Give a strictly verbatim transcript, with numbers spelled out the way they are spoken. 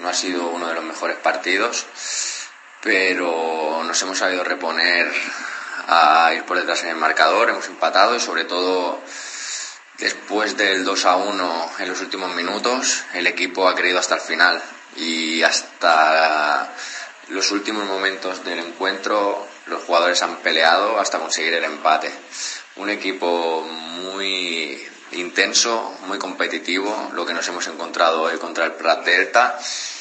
no ha sido uno de los mejores partidos, pero nos hemos sabido reponer a ir por detrás en el marcador, hemos empatado y sobre todo después del dos a uno en los últimos minutos el equipo ha creído hasta el final y hasta los últimos momentos del encuentro los jugadores han peleado hasta conseguir el empate. Un equipo muy intenso, muy competitivo, lo que nos hemos encontrado hoy contra el Prat Delta,